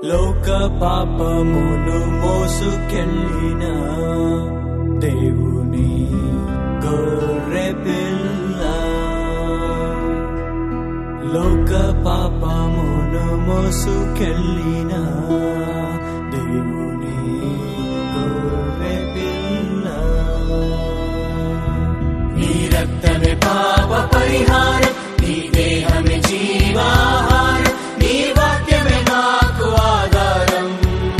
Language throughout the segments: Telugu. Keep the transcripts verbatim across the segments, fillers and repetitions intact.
లోక పాపమును మోసుకెళ్ళిన దేవుని గొర్రె పిల్ల, లోక పాపమును మోసుకెళ్ళిన దేవుని గొర్రె పిల్ల. నీ రక్తమే పాప పరిహారం, నీ దేహమే జీవాహారం, నీ వాక్యమే మాకు ఆధారం,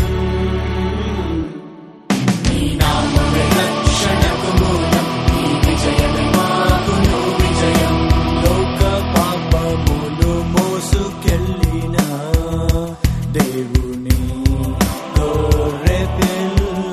నీ నామమే రక్షణకు మూలం, నీ విజయమే మాకును విజయం. లోక పాపమును మోసుకెళ్ళిన దేవుని గొర్రె పిల్ల.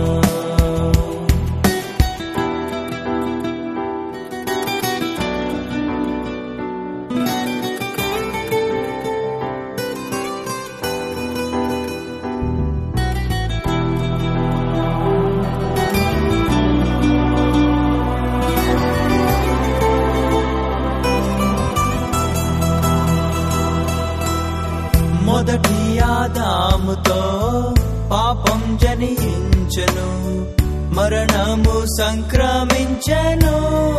మొదటి ఆదాముతో పాపం జనించెను, మరణము సంక్రమించెను.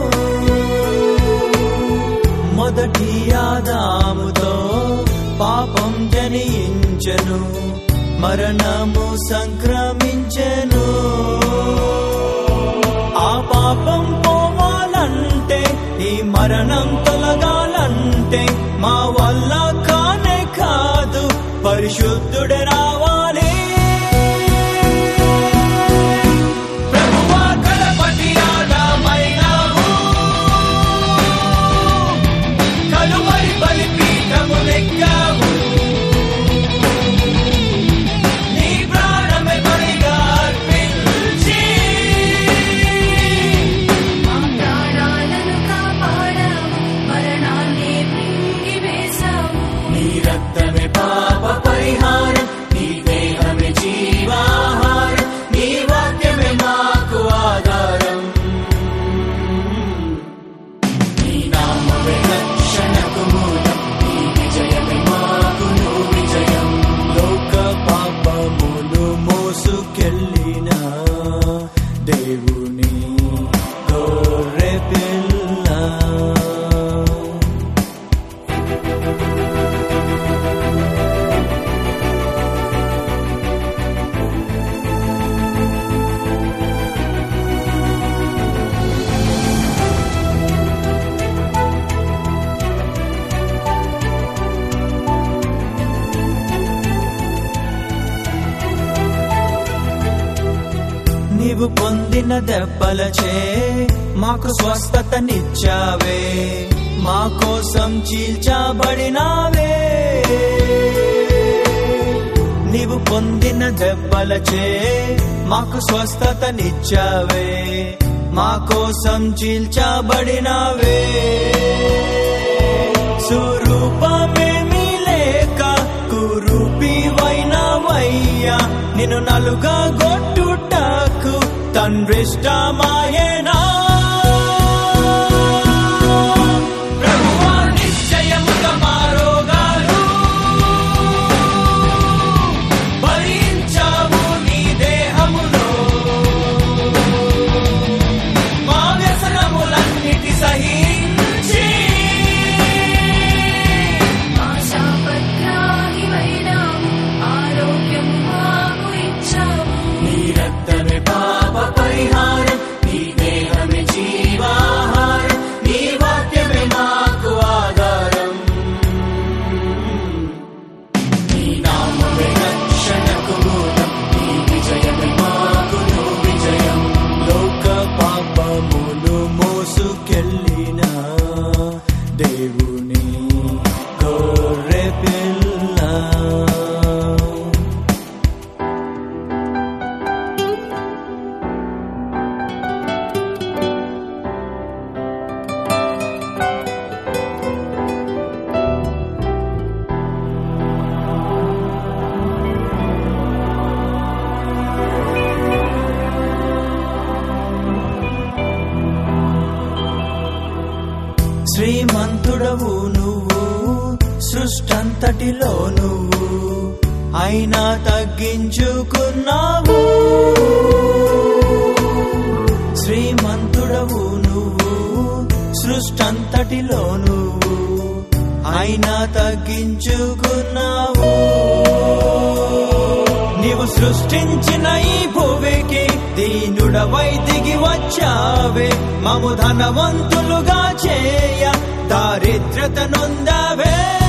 మొదటి ఆదాముతో పాపం జనించెను, మరణము సంక్రమించెను. ఆ పాపం పోవాలంటే, ఈ మరణం తొలగాలంటే మా వల్ల కానే కాదు, పరిశుద్ధుడు రావాలి. ప్రభువా కడపటి ఆదామైనావు, కలువరి బలిపీఠములెక్కావు, నీ ప్రాణమే బలిగా అర్పించి మా ప్రాణాలను కాపాడావు, మరణాన్ని మింగివేశావు. నీ రక్తమే పాప పరిహారం, నీ దేహమే జీవాహారం, నీ వాక్యమే మాకు ఆధారం, నీ నామమే రక్షణకు మూలం, నీ విజయమే మాకును విజయం. లోక పాపమును మోసుకెళ్ళిన దేవుని గొర్రె పిల్ల. నీవు పొందిన దెబ్బలచే మాకు స్వస్థతనిచ్చావే, మా కోసం చీల్చబడినావే. నీవు పొందిన దెబ్బలచే మాకు స్వస్థతనిచ్చావే, మా కోసం చీల్చబడినావే. స్వరూపమేమీ లేక కురూపివైనవయ్యా, నిన్ను నలుగా గొట్టుటకు తండ్రిష్టమాయేనా. ప్రభువా నిశ్చయముగా మా రోగాలు భరించావు నీ దేహములో, మా వ్యసనములన్నిటి సహించి మా శాపగ్రాహివైనావు, ఆరోగ్యం మాకు ఇచ్చావు. నీ రక్తమే పాప పరిహారం, నీ దేహమే జీవాహారం, నీ వాక్యమే మాకు ఆధారం, నీ నామమే రక్షణకు మూలం, నీ విజయమే మాకును విజయం. లోక పాపమును మోసుకెళ్ళిన దేవుని గొర్రె పిల్ల. శ్రీమంతుడవు నువ్వు, సృష్టంతటిలో నువ్వు అయినా తగ్గించుకున్నావు. శ్రీమంతుడవు నువ్వు సృష్టంతటిలో నువ్వు, అయినా తగ్గించుకున్నావు. నీవు సృష్టించిన ఈ భూమికి దీనుడవై దిగి వచ్చావే, మము ధనవంతులుగా చేయ దారిద్రత నొందావే.